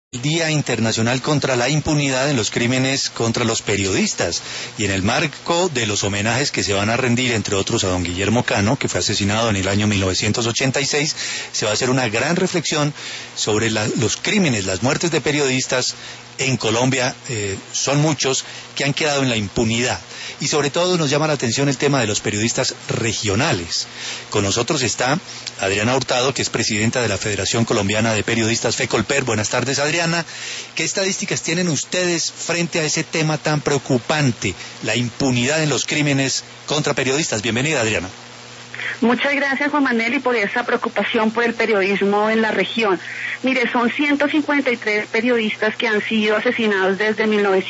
Día Internacional contra la Impunidad en los Crímenes contra los Periodistas, y en el marco de los homenajes que se van a rendir, entre otros, a don Guillermo Cano, que fue asesinado en el año 1986, se va a hacer una gran reflexión sobre los crímenes, las muertes de periodistas en Colombia. Son muchos que han quedado en la impunidad, y sobre todo nos llama la atención el tema de los periodistas regionales. Con nosotros está Adriana Hurtado, que es presidenta de la Federación Colombiana de Periodistas, FECOLPER. Buenas tardes, Adriana. ¿Qué estadísticas tienen ustedes frente a ese tema tan preocupante, la impunidad en los crímenes contra periodistas? Bienvenida, Adriana. Muchas gracias, Juan Manuel, y por esa preocupación por el periodismo en la región. Mire, son 153 periodistas que han sido asesinados desde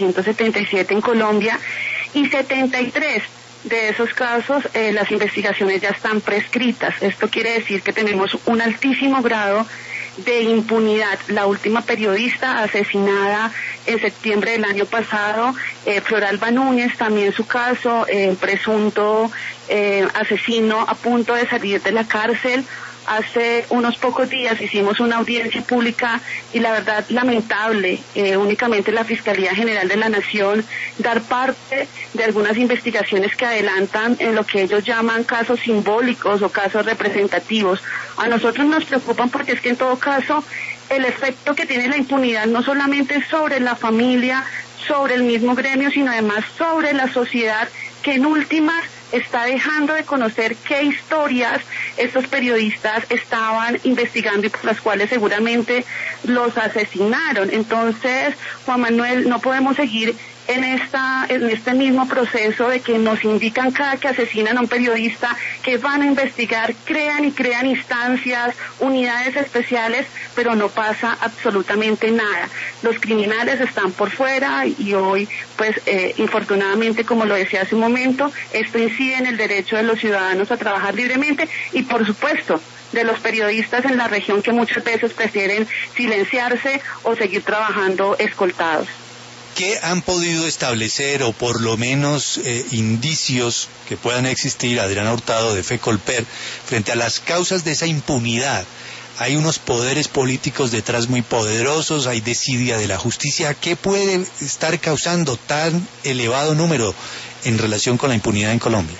1977 en Colombia, y 73 de esos casos las investigaciones ya están prescritas. Esto quiere decir que tenemos un altísimo grado de impunidad. La última periodista asesinada en septiembre del año pasado, Floralba Núñez, también su caso, presunto asesino a punto de salir de la cárcel. Hace unos pocos días hicimos una audiencia pública y la verdad lamentable, únicamente la Fiscalía General de la Nación dar parte de algunas investigaciones que adelantan en lo que ellos llaman casos simbólicos o casos representativos. A nosotros nos preocupan porque es que en todo caso el efecto que tiene la impunidad no solamente sobre la familia, sobre el mismo gremio, sino además sobre la sociedad, que en últimas está dejando de conocer qué historias estos periodistas estaban investigando y por las cuales seguramente los asesinaron. Entonces, Juan Manuel, no podemos seguir en este mismo proceso de que nos indican cada que asesinan a un periodista que van a investigar, crean instancias, unidades especiales, pero no pasa absolutamente nada. Los criminales están por fuera y hoy, pues, infortunadamente, como lo decía hace un momento, esto incide en el derecho de los ciudadanos a trabajar libremente y, por supuesto, de los periodistas en la región, que muchas veces prefieren silenciarse o seguir trabajando escoltados. ¿Qué han podido establecer, o por lo menos indicios que puedan existir, Adriana Hurtado, de FECOLPER, frente a las causas de esa impunidad? Hay unos poderes políticos detrás muy poderosos, hay desidia de la justicia. ¿Qué puede estar causando tan elevado número en relación con la impunidad en Colombia?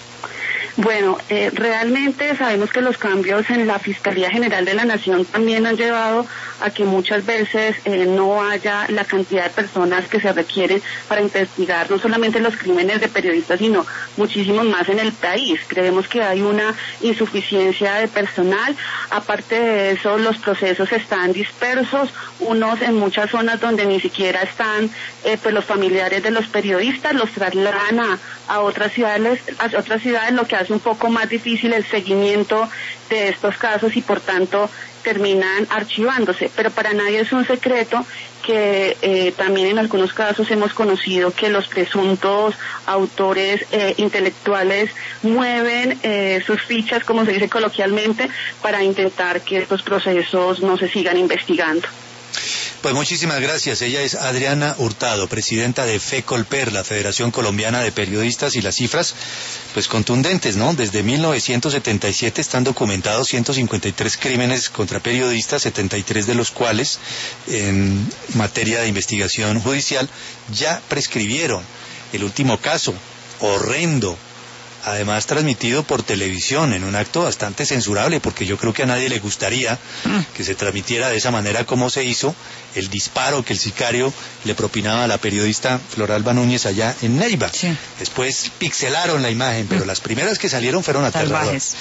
Bueno, realmente sabemos que los cambios en la Fiscalía General de la Nación también han llevado a que muchas veces no haya la cantidad de personas que se requieren para investigar no solamente los crímenes de periodistas, sino muchísimos más en el país. Creemos que hay una insuficiencia de personal. Aparte de eso, los procesos están dispersos, unos en muchas zonas donde ni siquiera están pues los familiares de los periodistas, los trasladan a otras ciudades, lo que hace un poco más difícil el seguimiento de estos casos y por tanto terminan archivándose. Pero para nadie es un secreto que también en algunos casos hemos conocido que los presuntos autores intelectuales mueven sus fichas, como se dice coloquialmente, para intentar que estos procesos no se sigan investigando. Pues muchísimas gracias. Ella es Adriana Hurtado, presidenta de FECOLPER, la Federación Colombiana de Periodistas, y las cifras, pues contundentes, ¿no? Desde 1977 están documentados 153 crímenes contra periodistas, 73 de los cuales, en materia de investigación judicial, ya prescribieron. El último caso, horrendo, además transmitido por televisión, en un acto bastante censurable, porque yo creo que a nadie le gustaría que se transmitiera de esa manera como se hizo, el disparo que el sicario le propinaba a la periodista Floralba Núñez allá en Neiva. Sí. Después pixelaron la imagen, pero las primeras que salieron fueron aterradoras.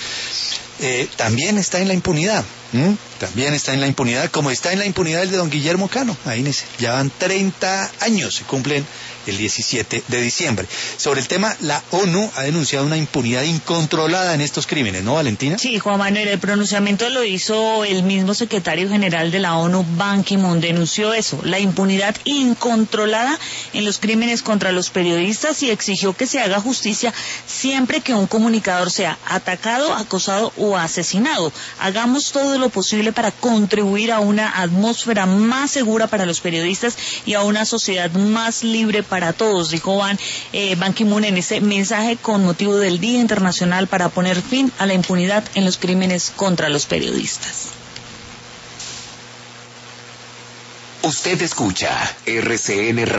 También está en la impunidad, también está en la impunidad, como está en la impunidad el de don Guillermo Cano. Ahí ya van 30 años, se cumplen el 17 de diciembre. Sobre el tema, la ONU ha denunciado una impunidad incontrolada en estos crímenes, ¿no, Valentina? Sí, Juan Manuel, el pronunciamiento lo hizo el mismo secretario general de la ONU, Ban Ki-moon, denunció eso, la impunidad incontrolada en los crímenes contra los periodistas, y exigió que se haga justicia siempre que un comunicador sea atacado, acosado o asesinado. Hagamos todo lo posible para contribuir a una atmósfera más segura para los periodistas y a una sociedad más libre para todos, dijo Ban Ki-moon en ese mensaje con motivo del Día Internacional para poner fin a la impunidad en los crímenes contra los periodistas. Usted escucha RCN